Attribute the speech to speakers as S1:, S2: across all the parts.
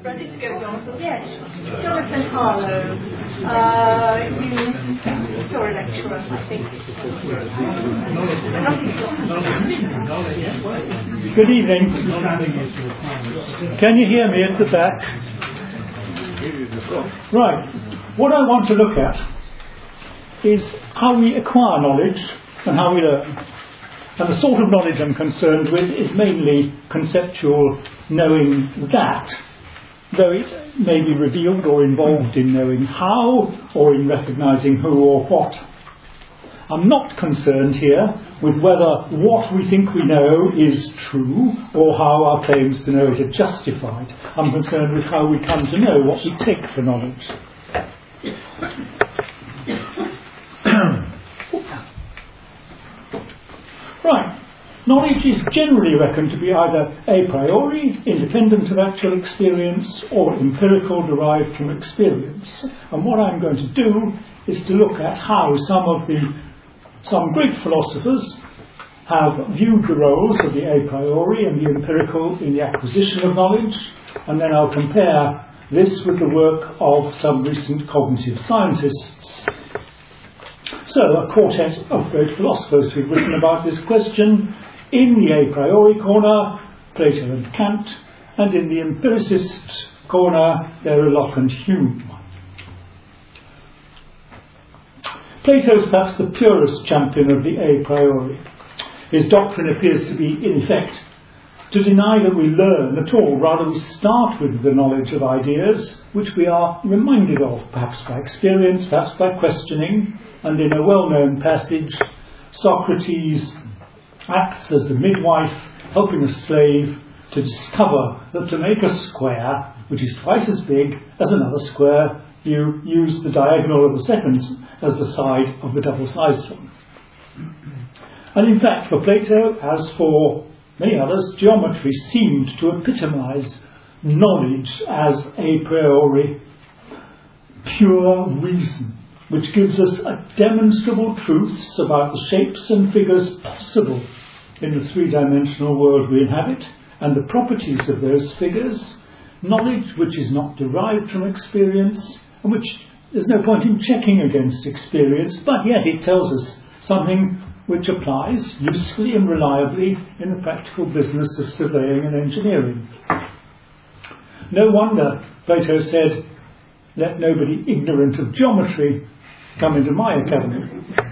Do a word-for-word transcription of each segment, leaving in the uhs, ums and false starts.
S1: Ready to go, Jonathan? Yes. Jonathan Harlow, uh, you, you're a lecturer, I think.
S2: Good evening. Can you hear me at the back? Right. What I want to look at is how we acquire knowledge and how we learn. And the sort of knowledge I'm concerned with is mainly conceptual knowing that, though it may be revealed or involved in knowing how or in recognising who or what. I'm not concerned here with whether what we think we know is true or how our claims to know it are justified. I'm concerned with how we come to know what we take for knowledge. Right. Knowledge is generally reckoned to be either a priori, independent of actual experience, or empirical, derived from experience. And what I'm going to do is to look at how some of the some Greek philosophers have viewed the roles of the a priori and the empirical in the acquisition of knowledge, and then I'll compare this with the work of some recent cognitive scientists. So, a quartet of great philosophers who've written about this question. In the a priori corner, Plato and Kant, and in the empiricist corner, there are Locke and Hume. Plato is perhaps the purest champion of the a priori. His doctrine appears to be, in effect, to deny that we learn at all. Rather, we start with the knowledge of ideas, which we are reminded of, perhaps by experience, perhaps by questioning, and in a well-known passage, Socrates acts as the midwife helping a slave to discover that to make a square, which is twice as big as another square, you use the diagonal of the second as the side of the double-sized one. And in fact, for Plato, as for many others, geometry seemed to epitomise knowledge as a priori pure reason, which gives us a demonstrable truths about the shapes and figures possible in the three-dimensional world we inhabit, and the properties of those figures, knowledge which is not derived from experience, and which there's no point in checking against experience, but yet it tells us something which applies usefully and reliably in the practical business of surveying and engineering. No wonder Plato said, "Let nobody ignorant of geometry come into my academy."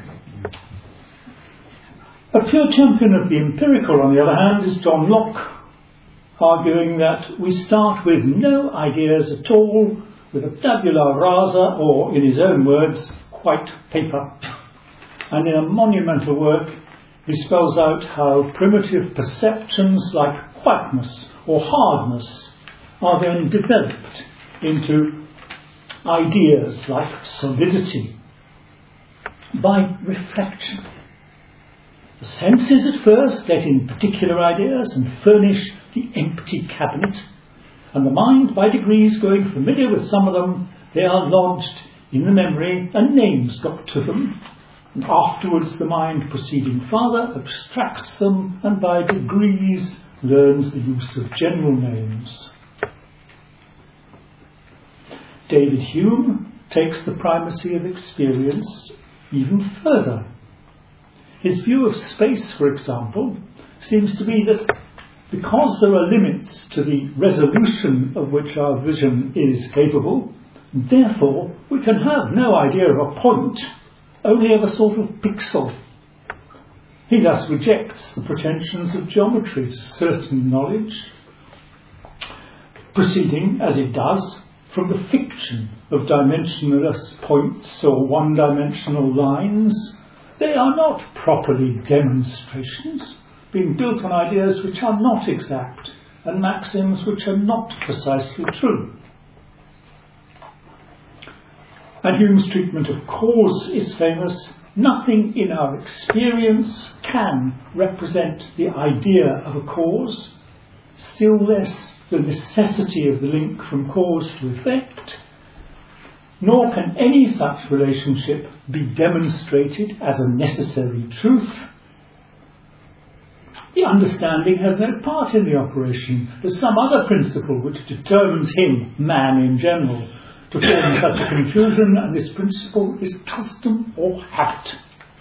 S2: A pure champion of the empirical, on the other hand, is John Locke, arguing that we start with no ideas at all, with a tabula rasa, or, in his own words, white paper. And in a monumental work, he spells out how primitive perceptions like whiteness or hardness are then developed into ideas like solidity by reflection. The senses at first let in particular ideas and furnish the empty cabinet, and the mind by degrees growing familiar with some of them, they are lodged in the memory and names got to them, and afterwards the mind proceeding farther abstracts them and by degrees learns the use of general names. David Hume takes the primacy of experience even further. His view of space, for example, seems to be that because there are limits to the resolution of which our vision is capable, therefore we can have no idea of a point, only of a sort of pixel. He thus rejects the pretensions of geometry to certain knowledge, proceeding, as it does, from the fiction of dimensionless points or one-dimensional lines. They are not properly demonstrations, being built on ideas which are not exact and maxims which are not precisely true. And Hume's treatment of cause is famous. Nothing in our experience can represent the idea of a cause, still less the necessity of the link from cause to effect, nor can any such relationship be demonstrated as a necessary truth. the understanding has no part in the operation. There's some other principle which determines him, man in general, to form such a confusion, and this principle is custom or habit.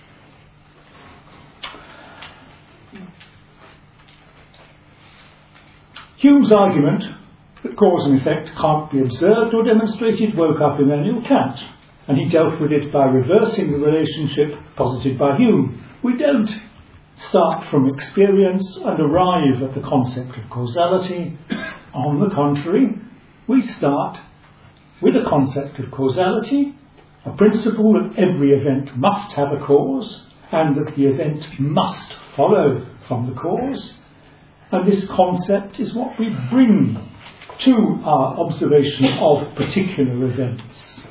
S2: Hume's argument that cause and effect can't be observed or demonstrated woke up Immanuel Kant, and he dealt with it by reversing the relationship posited by Hume. We don't start from experience and arrive at the concept of causality. On the contrary, we start with a concept of causality, a principle that every event must have a cause, and that the event must follow from the cause. And this concept is what we bring to our observation of particular events.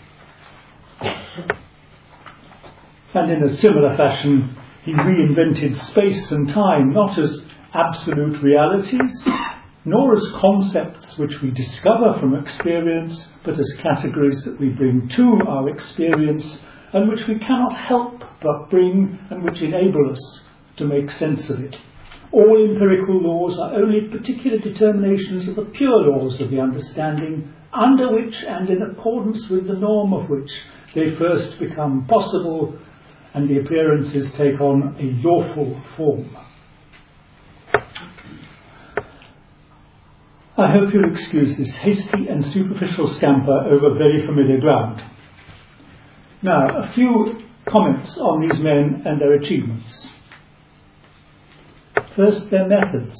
S2: And in a similar fashion, he reinvented space and time not as absolute realities, nor as concepts which we discover from experience, but as categories that we bring to our experience and which we cannot help but bring and which enable us to make sense of it. All empirical laws are only particular determinations of the pure laws of the understanding, under which and in accordance with the norm of which they first become possible and the appearances take on a lawful form. I hope you'll excuse this hasty and superficial scamper over very familiar ground. Now, a few comments on these men and their achievements. First, their methods.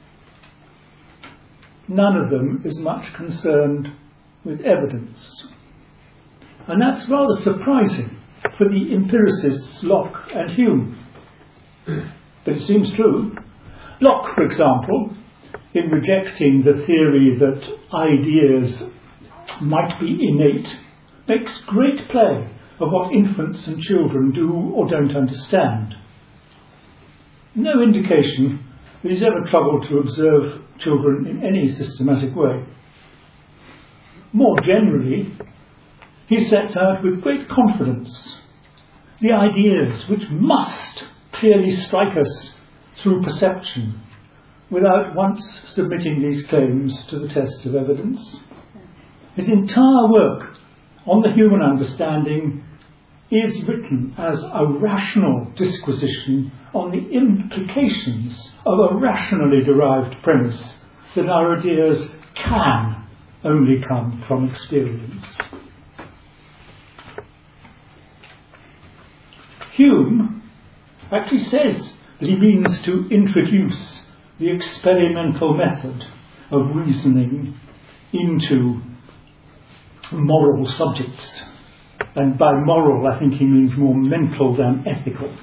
S2: None of them is much concerned with evidence. And that's rather surprising for the empiricists Locke and Hume. But it seems true. Locke, for example, in rejecting the theory that ideas might be innate, makes great play of what infants and children do or don't understand. No indication that he's ever troubled to observe children in any systematic way. More generally, he sets out with great confidence the ideas which must clearly strike us through perception, without once submitting these claims to the test of evidence. His entire work on the human understanding is written as a rational disquisition on the implications of a rationally derived premise that our ideas can only come from experience. Hume actually says that he means to introduce the experimental method of reasoning into moral subjects. And by moral, I think he means more mental than ethical.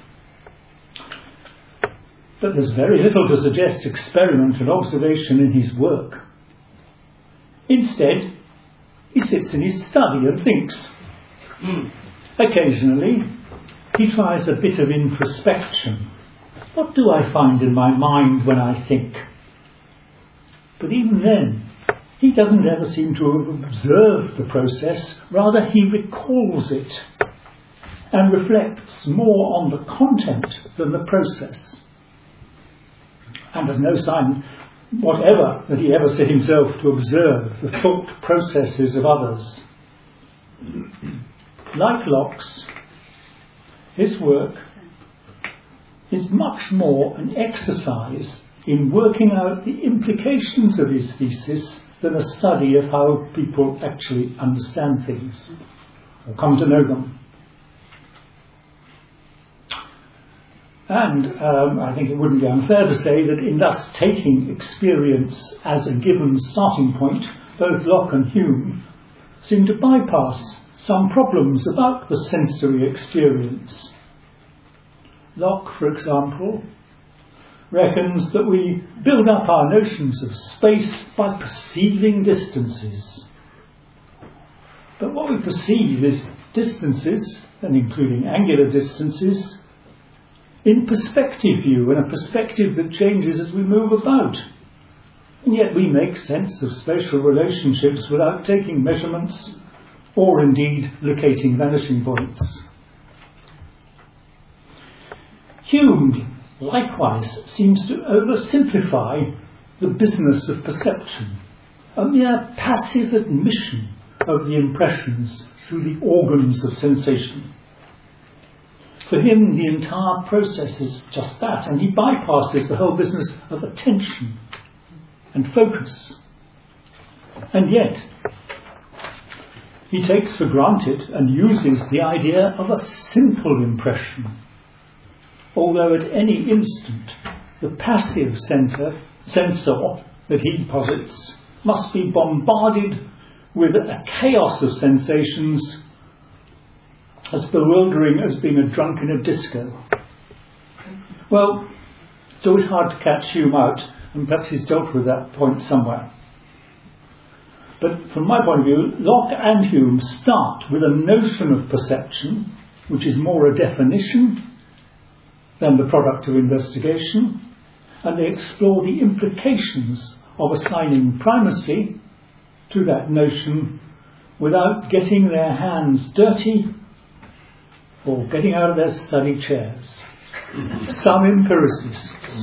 S2: But there's very little to suggest experiment and observation in his work. Instead, he sits in his study and thinks. Occasionally, he tries a bit of introspection. What do I find in my mind when I think? But even then, he doesn't ever seem to have observed the process, rather he recalls it and reflects more on the content than the process. And there's no sign whatever that he ever set himself to observe the thought processes of others. Like Locke's, his work is much more an exercise in working out the implications of his thesis than a study of how people actually understand things or come to know them. And um, I think it wouldn't be unfair to say that in thus taking experience as a given starting point, both Locke and Hume seem to bypass some problems about the sensory experience. Locke, for example, reckons that we build up our notions of space by perceiving distances. But what we perceive is distances, and including angular distances, in perspective view, and a perspective that changes as we move about. And yet we make sense of spatial relationships without taking measurements or indeed locating vanishing points. Hume, likewise seems to oversimplify the business of perception, a mere passive admission of the impressions through the organs of sensation. For him, the entire process is just that, and he bypasses the whole business of attention and focus. And yet, he takes for granted and uses the idea of a simple impression, although at any instant the passive center, sensor that he posits must be bombarded with a chaos of sensations as bewildering as being a drunk in a disco. Well, it's always hard to catch Hume out, and perhaps he's dealt with that point somewhere. But from my point of view, Locke and Hume start with a notion of perception, which is more a definition than the product of investigation, and they explore the implications of assigning primacy to that notion without getting their hands dirty or getting out of their study chairs. Some empiricists.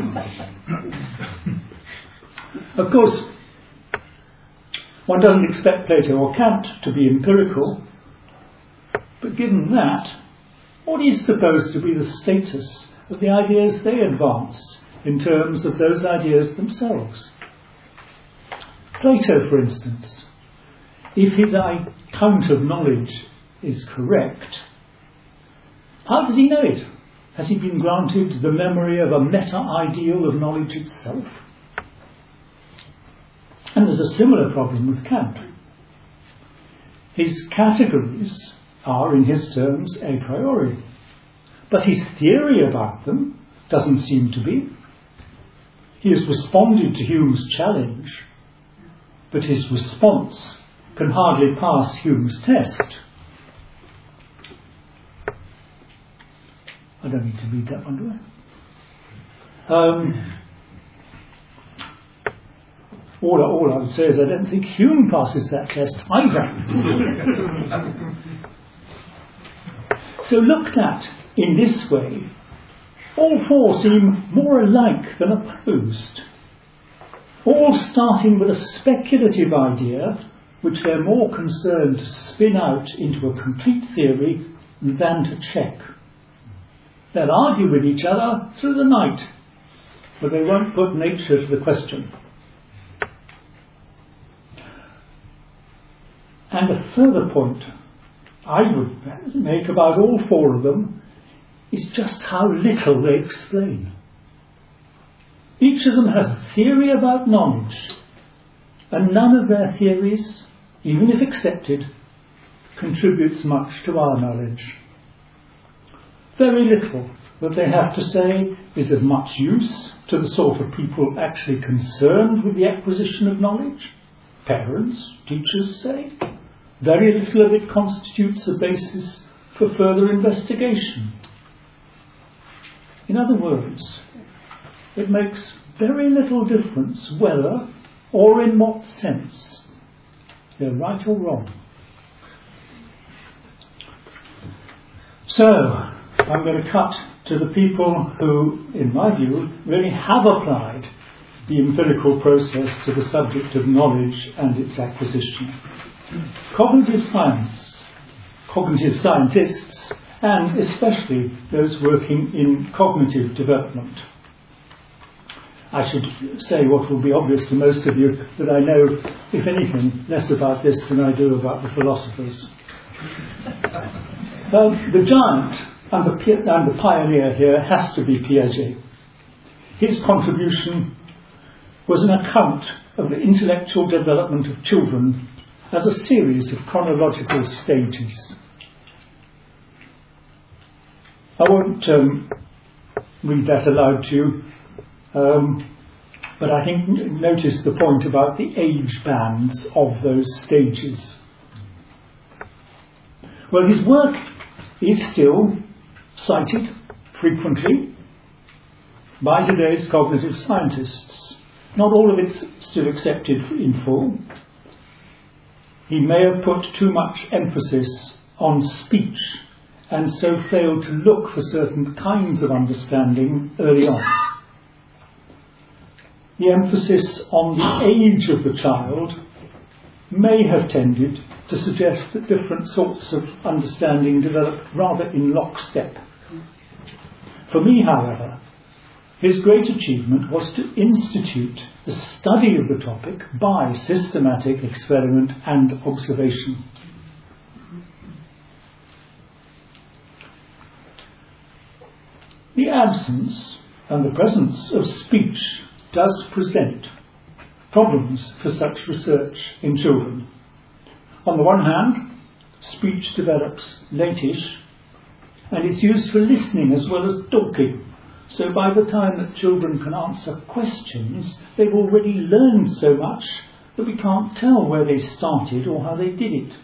S2: Of course, one doesn't expect Plato or Kant to be empirical, but given that, what is supposed to be the status of the ideas they advance in terms of those ideas themselves? Plato, for instance, if his account of knowledge is correct, how does he know it? Has he been granted the memory of a meta-ideal of knowledge itself? And there's a similar problem with Kant. His categories are, in his terms, a priori, but his theory about them doesn't seem to be. He has responded to Hume's challenge, but his response can hardly pass Hume's test. I don't need to read that one, do I? Um, all, all I would say is I don't think Hume passes that test either. So looked at in this way, all four seem more alike than opposed, all starting with a speculative idea which they're more concerned to spin out into a complete theory than to check. They'll argue with each other through the night, but they won't put nature to the question. And a further point I would make about all four of them is just how little they explain. Each of them has a theory about knowledge, and none of their theories, even if accepted, contributes much to our knowledge. Very little that they have to say is of much use to the sort of people actually concerned with the acquisition of knowledge. Parents, teachers say. Very little of it constitutes a basis for further investigation. In other words, it makes very little difference whether or in what sense they're right or wrong. So, I'm going to cut to the people who, in my view, really have applied the empirical process to the subject of knowledge and its acquisition. Cognitive science, cognitive scientists, and especially those working in cognitive development. I should say what will be obvious to most of you, that I know, if anything, less about this than I do about the philosophers. Well, the giant and the, and the pioneer here has to be Piaget. His contribution was an account of the intellectual development of children as a series of chronological stages. I won't um, read that aloud to you, um, but I think notice the point about the age bands of those stages. Well, his work is still cited frequently by today's cognitive scientists. Not all of it's still accepted in full. He may have put too much emphasis on speech and so fail to look for certain kinds of understanding early on. The emphasis on the age of the child may have tended to suggest that different sorts of understanding developed rather in lockstep. For me, however, his great achievement was to institute the study of the topic by systematic experiment and observation. The absence and the presence of speech does present problems for such research in children. On the one hand, speech develops latish, and it's used for listening as well as talking. So by the time that children can answer questions, they've already learned so much that we can't tell where they started or how they did it.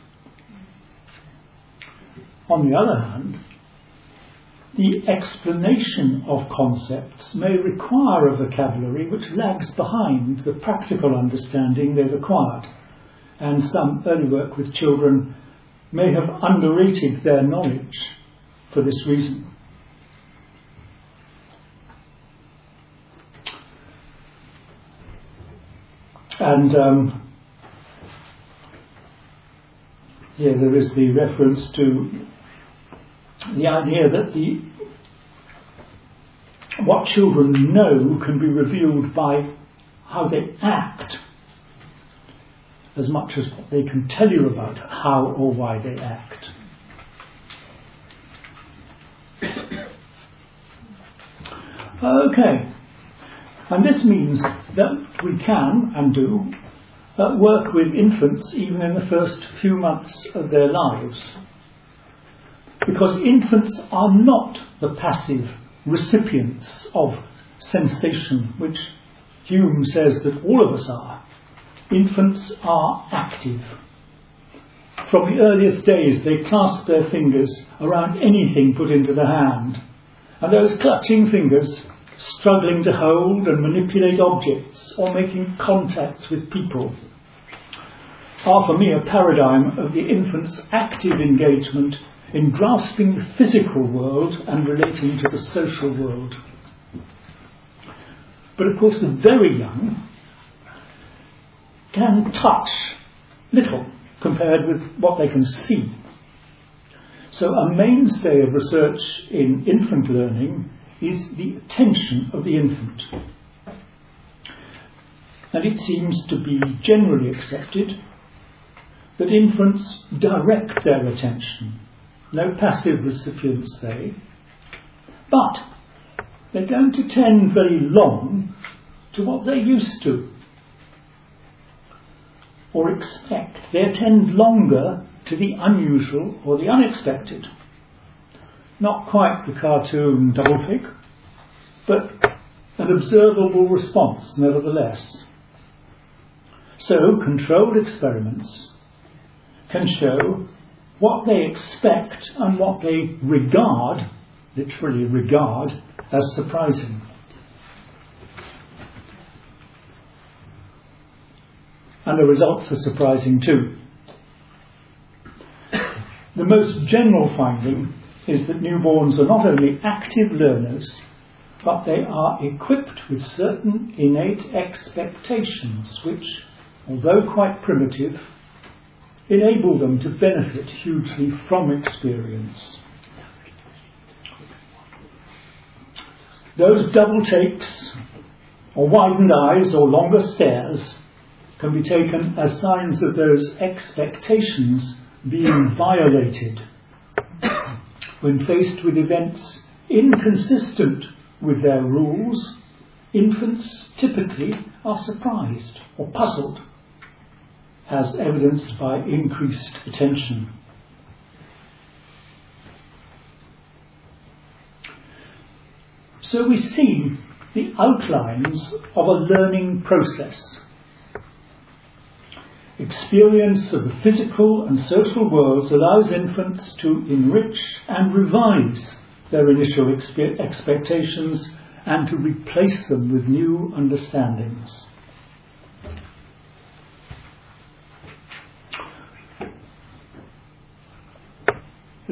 S2: On the other hand, the explanation of concepts may require a vocabulary which lags behind the practical understanding they've acquired, and some early work with children may have underrated their knowledge for this reason. And um, here there is the reference to the idea that the what children know can be revealed by how they act as much as what they can tell you about how or why they act. Okay. And this means that we can, and do, uh, work with infants even in the first few months of their lives. Because infants are not the passive recipients of sensation, which Hume says that all of us are. Infants are active. From the earliest days, they clasp their fingers around anything put into the hand, and those clutching fingers struggling to hold and manipulate objects or making contacts with people are for me a paradigm of the infant's active engagement in grasping the physical world and relating to the social world. But of course the very young can touch little compared with what they can see. So a mainstay of research in infant learning is the attention of the infant. And it seems to be generally accepted that infants direct their attention. No passive recipients they. But they don't attend very long to what they're used to or expect. They attend longer to the unusual or the unexpected. Not quite the cartoon doublethink, but an observable response nevertheless. So controlled experiments can show what they expect and what they regard, literally regard, as surprising. And the results are surprising too. The most general finding is that newborns are not only active learners, but they are equipped with certain innate expectations which, although quite primitive, enable them to benefit hugely from experience. Those double takes, or widened eyes, or longer stares can be taken as signs of those expectations being violated. When faced with events inconsistent with their rules, infants typically are surprised or puzzled, as evidenced by increased attention. So we see the outlines of a learning process. Experience of the physical and social worlds allows infants to enrich and revise their initial expe- expectations and to replace them with new understandings.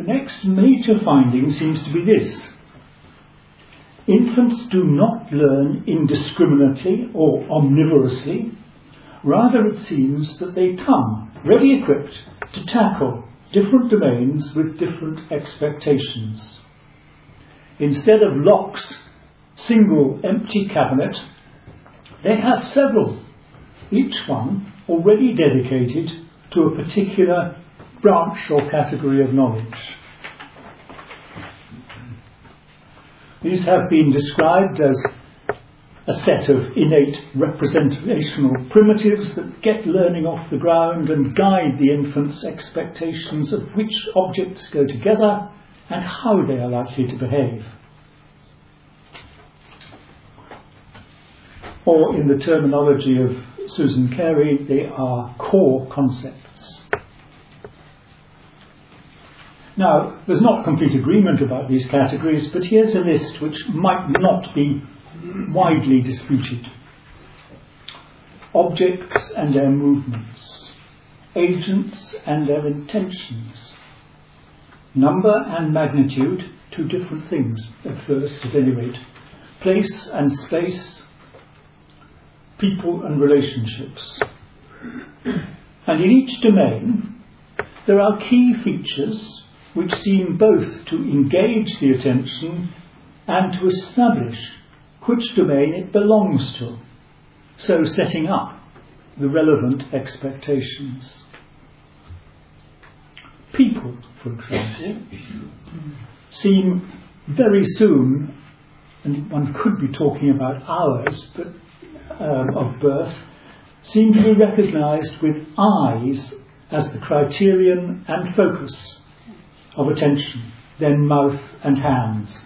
S2: The next major finding seems to be this. Infants do not learn indiscriminately or omnivorously. Rather, it seems that they come ready equipped to tackle different domains with different expectations. Instead of Locke's single empty cabinet, they have several, each one already dedicated to a particular branch or category of knowledge. These have been described as a set of innate representational primitives that get learning off the ground and guide the infant's expectations of which objects go together and how they are likely to behave. Or, in the terminology of Susan Carey, they are core concepts. Now, there's not complete agreement about these categories, but here's a list which might not be widely disputed. Objects and their movements. Agents and their intentions. Number and magnitude, two different things at first, at any rate. Place and space. People and relationships. And in each domain, there are key features which seem both to engage the attention and to establish which domain it belongs to, so setting up the relevant expectations. People, for example, seem very soon, and one could be talking about hours but um, of birth, seem to be recognised with eyes as the criterion and focus of attention, then mouth and hands.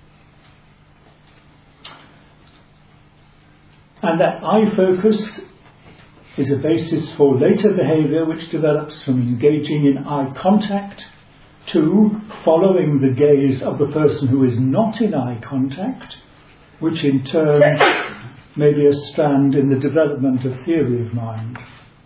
S2: And that eye focus is a basis for later behaviour which develops from engaging in eye contact to following the gaze of the person who is not in eye contact, which in turn may be a strand in the development of theory of mind.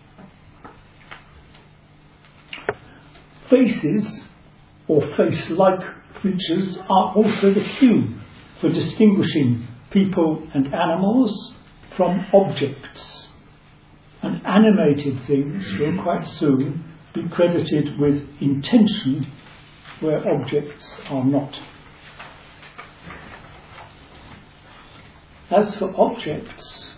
S2: Faces, or face-like features, are also the cue for distinguishing people and animals from objects. And animated things will quite soon be credited with intention where objects are not. As for objects,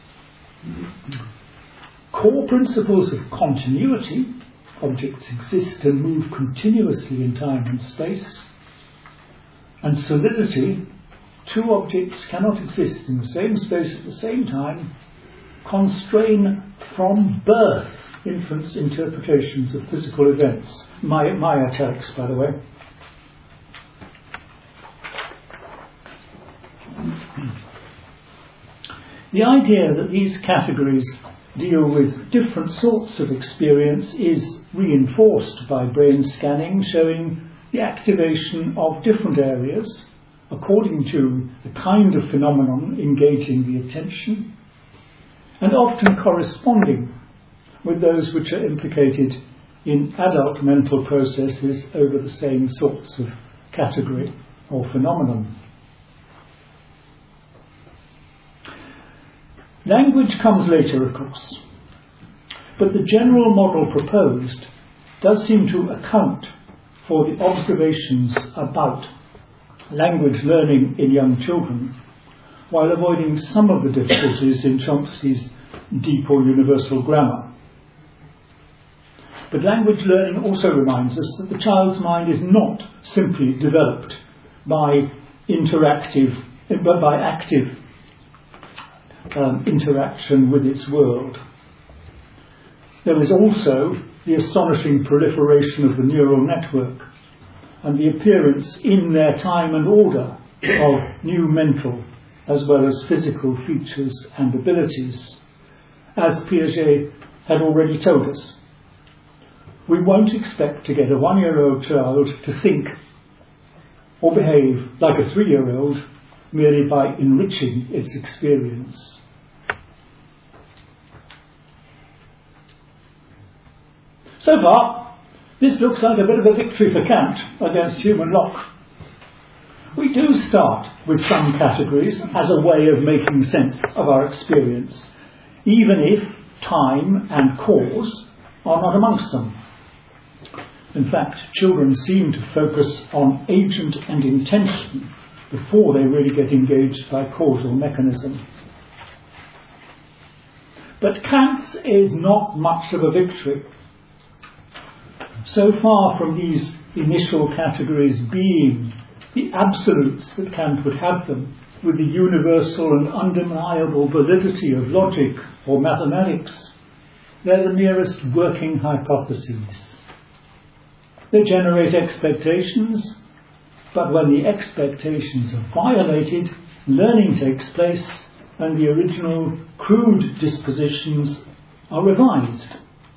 S2: core principles of continuity, objects exist and move continuously in time and space, and solidity, two objects cannot exist in the same space at the same time, constrain from birth infants' interpretations of physical events. My, my italics, by the way. The idea that these categories deal with different sorts of experience is reinforced by brain scanning showing the activation of different areas according to the kind of phenomenon engaging the attention, and often corresponding with those which are implicated in adult mental processes over the same sorts of category or phenomenon. Language comes later, of course, but the general model proposed does seem to account for the observations about language learning in young children, while avoiding some of the difficulties in Chomsky's deep or universal grammar. But language learning also reminds us that the child's mind is not simply developed by interactive, but by active um, interaction with its world. There is also the astonishing proliferation of the neural network and the appearance in their time and order of new mental as well as physical features and abilities. As Piaget had already told us, we won't expect to get a one-year-old child to think or behave like a three-year-old merely by enriching its experience. So far, This looks like a bit of a victory for Kant against Hume and Locke. We do start with some categories as a way of making sense of our experience, even if time and cause are not amongst them. In fact, children seem to focus on agent and intention before they really get engaged by causal mechanism. But Kant's is not much of a victory. So far from these initial categories being the absolutes that Kant would have them, with the universal and undeniable validity of logic or mathematics, they're the merest working hypotheses. They generate expectations, but when the expectations are violated, learning takes place and the original crude dispositions are revised.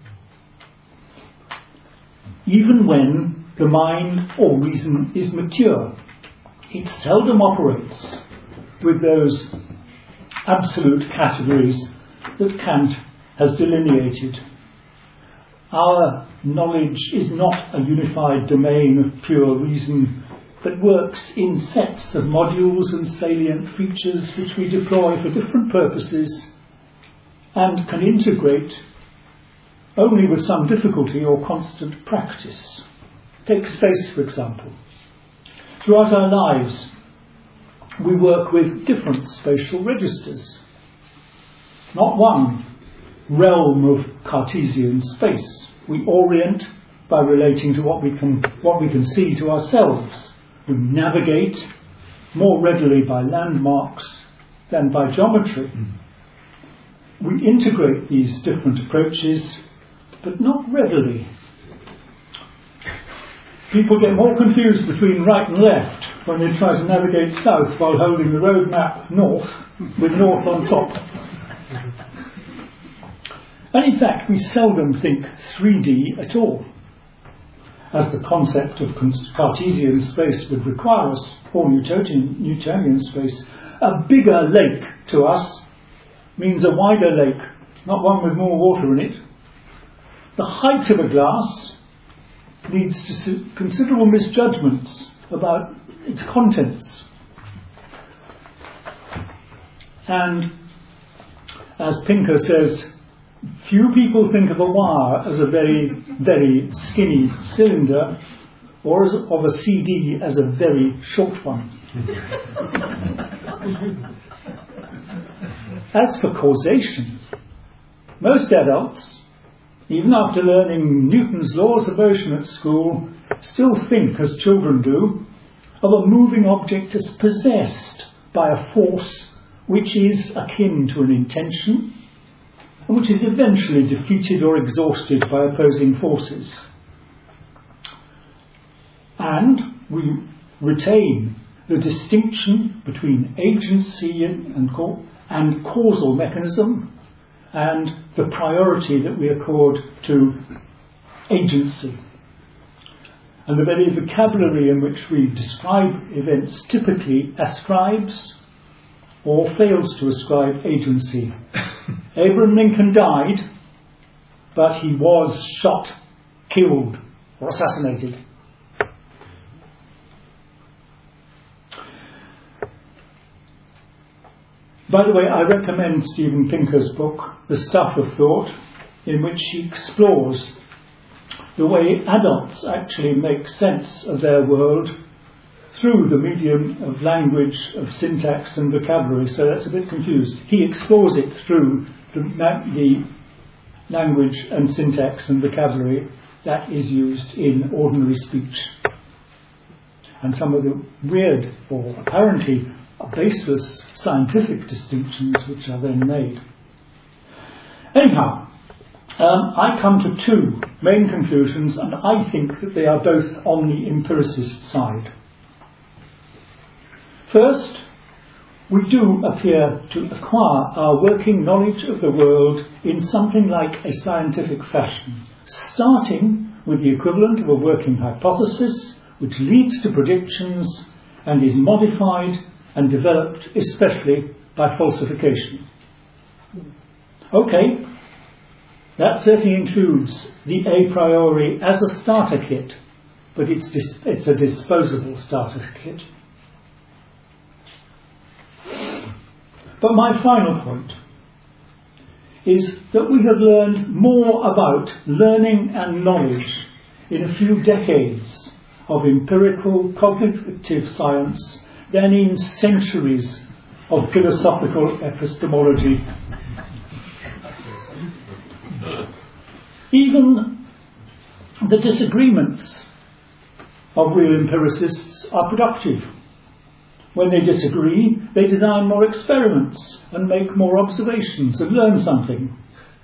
S2: Even when the mind or reason is mature, it seldom operates with those absolute categories that Kant has delineated. Our knowledge is not a unified domain of pure reason that works in sets of modules and salient features which we deploy for different purposes and can integrate only with some difficulty or constant practice. Take space, for example. Throughout our lives, we work with different spatial registers. Not one realm of Cartesian space. We orient by relating to what we can, what we can see to ourselves. We navigate more readily by landmarks than by geometry. We integrate these different approaches, but not readily. People get more confused between right and left when they try to navigate south while holding the road map north, with north on top. And in fact, we seldom think three D at all, as the concept of Cartesian space would require us, or Newtonian, Newtonian space. A bigger lake to us means a wider lake, not one with more water in it. The height of a glass leads to considerable misjudgments about its contents. And as Pinker says, few people think of a wire as a very, very skinny cylinder, or as of a C D as a very short one. As for causation, most adults, even after learning Newton's laws of motion at school, still think, as children do, of a moving object as possessed by a force which is akin to an intention, and which is eventually defeated or exhausted by opposing forces. And we retain the distinction between agency and, and, and causal mechanism, and the priority that we accord to agency. And the very vocabulary in which we describe events typically ascribes or fails to ascribe agency. Abraham Lincoln died, but he was shot, killed, or assassinated. By the way, I recommend Steven Pinker's book, The Stuff of Thought, in which he explores the way adults actually make sense of their world through the medium of language, of syntax and vocabulary. So that's a bit confused. He explores it through the, the language and syntax and vocabulary that is used in ordinary speech. And some of the weird or apparently baseless scientific distinctions which are then made. Anyhow, um, I come to two main conclusions, and I think that they are both on the empiricist side. First, we do appear to acquire our working knowledge of the world in something like a scientific fashion, starting with the equivalent of a working hypothesis, which leads to predictions and is modified and developed especially by falsification. Okay, That certainly includes the a priori as a starter kit, but it's, dis- it's a disposable starter kit. But my final point is that we have learned more about learning and knowledge in a few decades of empirical cognitive science than in centuries of philosophical epistemology. Even the disagreements of real empiricists are productive. When they disagree, they design more experiments and make more observations and learn something.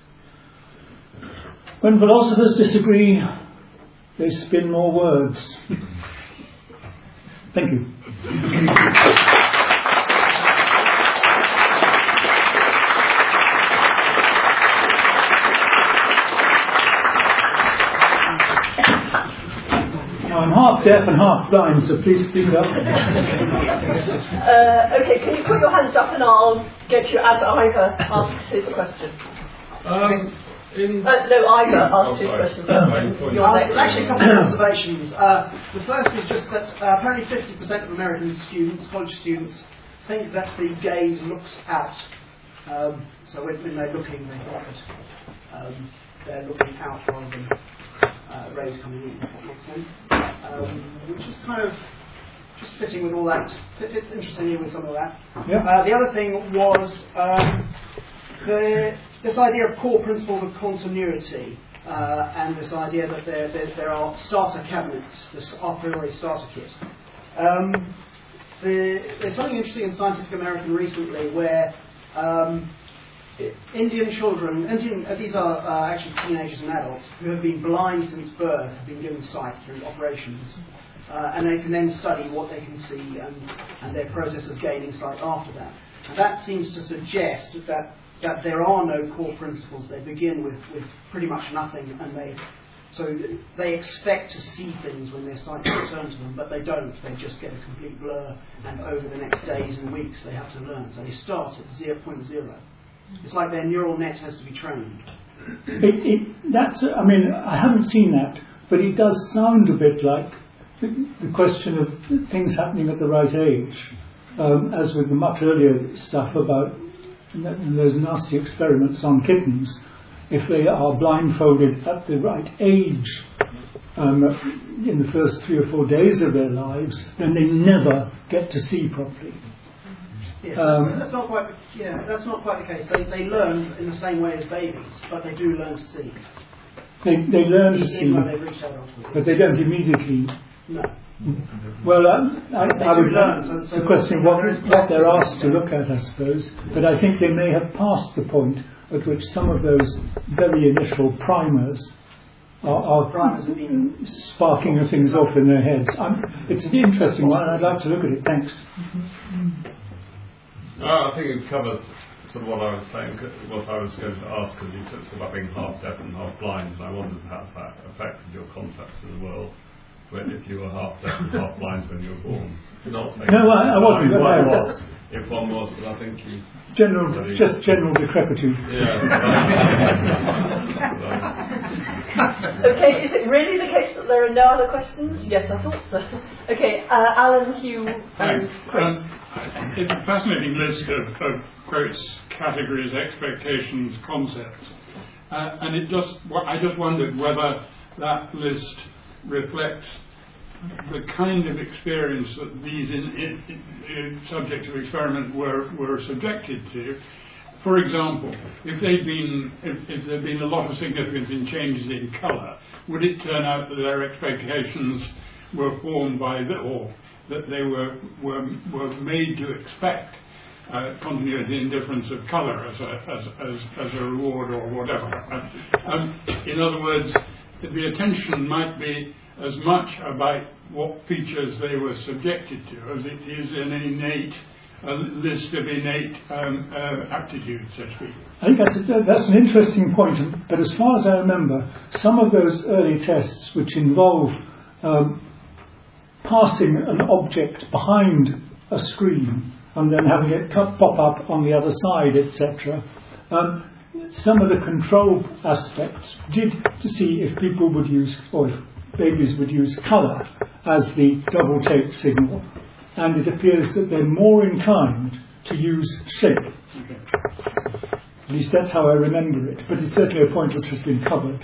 S2: When philosophers disagree, they spin more words. Thank you. I'm half deaf and half blind, so please speak up.
S3: Uh, okay, can you put your hands up and I'll get you as Ivor asks his question.
S4: Um, in
S3: uh, no, Ivor asks
S4: oh,
S3: his question.
S4: Sorry.
S5: Uh, there's actually a couple of observations. Uh, the first is just that uh, apparently fifty percent of American students, college students, think that the gaze looks out. Um, so when, when they're looking, they think that um, they're looking out rather than uh, rays coming in, if that makes sense. Um, which is kind of just fitting with all that. It fits interestingly with some of that.
S2: Yeah.
S5: Uh, the other thing was um, the, this idea of core principles of continuity. Uh, and this idea that there, there, there are starter cabinets, this a priori starter kit. Um, the, there's something interesting in Scientific American recently where um, Indian children, Indian, uh, these are uh, actually teenagers and adults, who have been blind since birth, have been given sight through operations. Uh, and they can then study what they can see and, and their process of gaining sight after that. And that seems to suggest that that there are no core principles. They begin with, with pretty much nothing, and they so they expect to see things when their sight returns to them, but they don't. They just get a complete blur, and over the next days and weeks they have to learn. So they start at zero point zero. It's like their neural net has to be trained.
S2: It, it, that's, I mean, I haven't seen that, but it does sound a bit like the, the question of things happening at the right age, um, as with the much earlier stuff about and those nasty experiments on kittens. If they are blindfolded at the right age um, in the first three or four days of their lives, then they never get to see properly.
S5: Yeah,
S2: Um,
S5: that's not quite. Yeah, that's not quite the case. They they learn in the same way as babies, but they do learn to see.
S2: They they learn to
S5: Even
S2: see,
S5: when they've reached adulthood.
S2: but they don't immediately.
S5: No.
S2: Well, um, I,
S5: They
S2: I
S5: do
S2: would
S5: learn,
S2: learn.
S5: so-
S2: It's
S5: so
S2: a question of what,
S5: there is
S2: what they're
S5: practice.
S2: asked to look at, I suppose. But I think they may have passed the point at which some of those very initial primers are, are
S5: Primers have been-
S2: sparking things off in their heads. I'm, it's an interesting one, and I'd like to look at it. Thanks.
S4: Uh, I think it covers sort of what I was saying, what I was going to ask, because you talked about being half deaf and half blind, and I wondered how that affected your concepts of the world. When if you were half deaf and half blind when you were born, not saying
S2: No, I- I wasn't,
S4: One
S2: but no.
S4: was, if one was, but I think you.
S2: General,
S4: Bloody-
S2: just general decrepitude.
S4: Yeah.
S3: Okay, is it really the case that there are no other questions? Yes, I thought so. Okay, uh, Alan, Hugh, and
S6: Thanks.
S3: Chris.
S6: Um, it's a fascinating list of, of quotes, categories, expectations, concepts, uh, and it just I just wondered whether that list reflects the kind of experience that these in, in, in subjects of experiment were were subjected to. For example, if they'd been if, if there'd been a lot of significance in changes in colour, would it turn out that their expectations were formed by the, or that they were were were made to expect uh, continuity and difference of colour as a as as as a reward or whatever? Uh, um, in other words, the attention might be as much about what features they were subjected to as it is an innate a list of innate um, uh, aptitudes, so to speak.
S2: I think that's, a, that's an interesting point, but as far as I remember, some of those early tests which involve um, passing an object behind a screen and then having it cut, pop up on the other side, et cetera, um, some of the control aspects did to see if people would use, or if babies would use colour as the double take signal, and it appears that they're more inclined to use shape.
S7: Okay.
S2: At least that's how I remember it, but it's certainly a point which has been covered.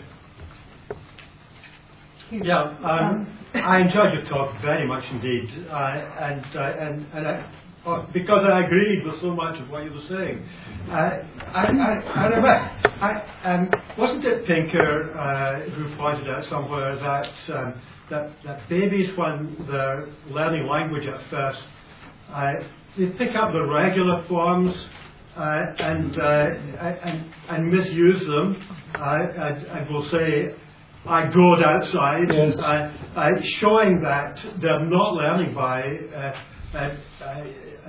S8: Yeah, um, I enjoyed your talk very much indeed, uh, and uh, and and I, uh, because I agreed with so much of what you were saying. Uh, I, I, I remember, I, um, wasn't it Pinker uh, who pointed out somewhere that um, that that babies, when they're learning language at first, uh, they pick up the regular forms uh, and, uh, and and misuse them, uh, and, and will say, I go outside,
S2: yes.
S8: uh, uh, showing that they're not learning by uh, uh, uh,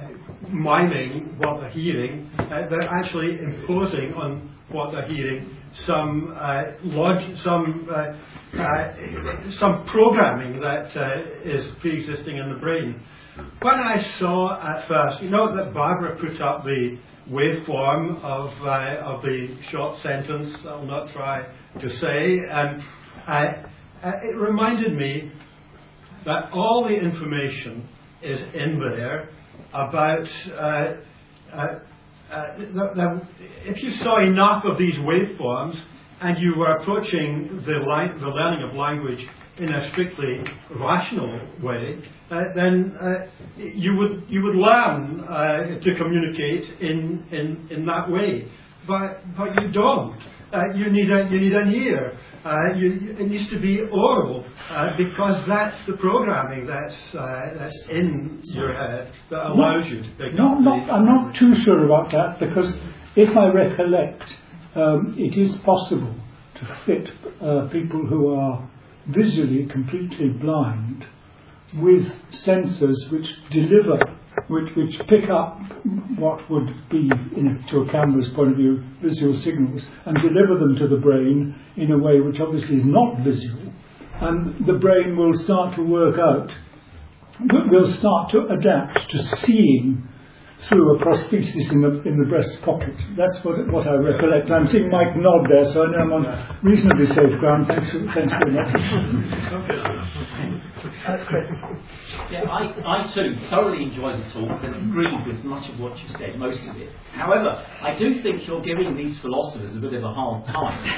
S8: miming what they're hearing. Uh, they're actually imposing on what they're hearing some uh, log- some uh, uh, some programming that uh, is pre-existing in the brain. When I saw at first, you know that Barbara put up the waveform of uh, of the short sentence. I'll not try to say. Um, Uh, uh, it reminded me that all the information is in there about uh, uh, uh, the, the, if you saw enough of these waveforms and you were approaching the, li- the learning of language in a strictly rational way, uh, then uh, you would you would learn uh, to communicate in, in, in that way. But but you don't. Uh, you need a you need an ear. Uh, you, it needs to be oral uh, because that's the programming that's uh, that's in your head that allows you to pick
S2: not,
S8: up.
S2: Not,
S8: the,
S2: I'm not too sure about that, because if I recollect, um, it is possible to fit uh, people who are visually completely blind with sensors which deliver, which, which pick up what would be, in a, to a camera's point of view, visual signals, and deliver them to the brain in a way which obviously is not visual, and the brain will start to work out, will start to adapt to seeing through a prosthesis in the in the breast pocket. That's what what I recollect. I'm seeing Mike nod there, so I know I'm on reasonably safe ground. Thanks, thanks very much.
S3: Uh, Chris.
S7: Yeah, I, I too thoroughly enjoyed the talk and agreed with much of what you said, most of it. However, I do think you're giving these philosophers a bit of a hard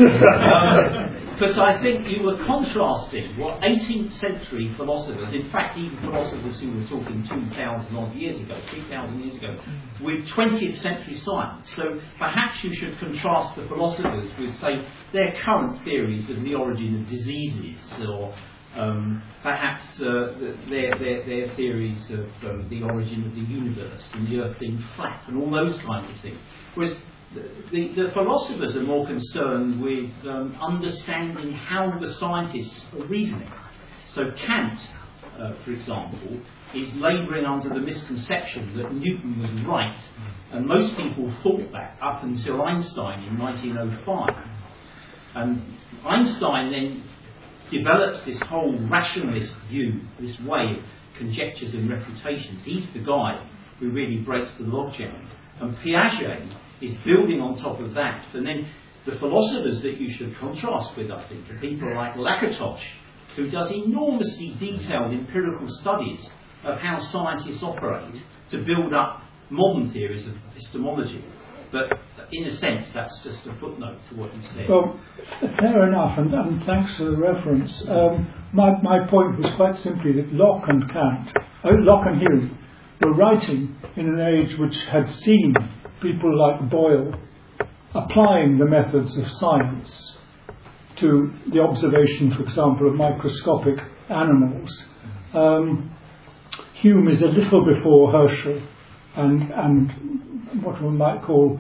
S7: time. Because um, I think you were contrasting what eighteenth century philosophers, in fact even philosophers who were talking two thousand odd years ago, three thousand years ago, with twentieth century science. So perhaps you should contrast the philosophers with, say, their current theories of the origin of diseases, or Um, perhaps uh, their, their, their theories of um, the origin of the universe and the earth being flat and all those kinds of things. Whereas the, the, the philosophers are more concerned with um, understanding how the scientists are reasoning. So Kant, uh, for example, is labouring under the misconception that Newton was right, and most people thought that up until Einstein in nineteen oh five. And Einstein then develops this whole rationalist view, this way of conjectures and refutations. He's the guy who really breaks the logjam. And Piaget is building on top of that. And then the philosophers that you should contrast with, I think, are people like Lakatos, who does enormously detailed empirical studies of how scientists operate to build up modern theories of epistemology. But in a sense, that's just a footnote to what you said.
S2: Well, fair enough, and, and thanks for the reference. Um, my, my point was quite simply that Locke and Kant, uh, Locke and Hume, were writing in an age which had seen people like Boyle applying the methods of science to the observation, for example, of microscopic animals. Um, Hume is a little before Herschel and, and what one might call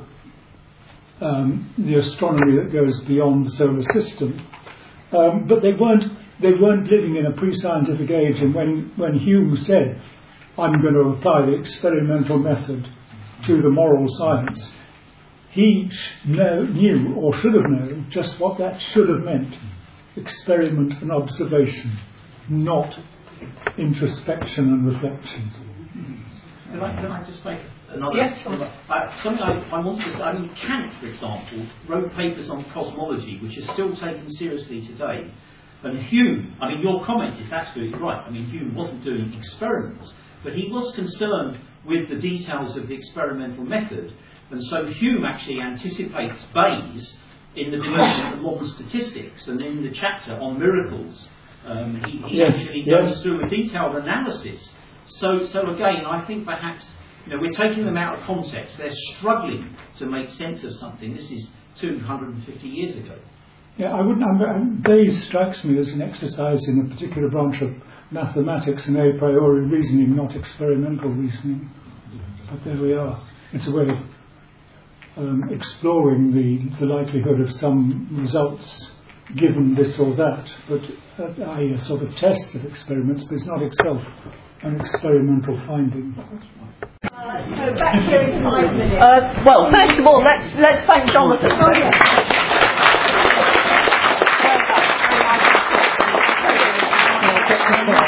S2: um, the astronomy that goes beyond the solar system. Um, but they weren't they weren't living in a pre-scientific age, and when, when Hume said, I'm going to apply the experimental method to the moral science, he sh- know, knew, or should have known, just what that should have meant. Experiment and observation, not introspection and reflection.
S7: Can I, can I just make another.
S3: Yes, sure.
S7: uh, something I, I wanted to say. I mean, Kant, for example, wrote papers on cosmology, which is still taken seriously today. And Hume, I mean, your comment is absolutely right. I mean, Hume wasn't doing experiments, but he was concerned with the details of the experimental method. And so Hume actually anticipates Bayes in the development of modern statistics, and in the chapter on miracles, um, he, he
S2: yes,
S7: actually
S2: yes.
S7: goes through a detailed analysis. So, so again, I think perhaps you know we're taking them out of context. They're struggling to make sense of something. This is two hundred fifty years ago.
S2: Yeah, I wouldn't. I'm, Bayes strikes me as an exercise in a particular branch of mathematics and a priori reasoning, not experimental reasoning. But there we are. It's a way of Um, exploring the, the likelihood of some results given this or that, but uh, I a sort of test of experiments, but it's not itself an experimental finding.
S1: Uh, so back here in five minutes.
S3: Uh, well, first of all, let's let's thank Jonathan.
S1: Oh, yeah.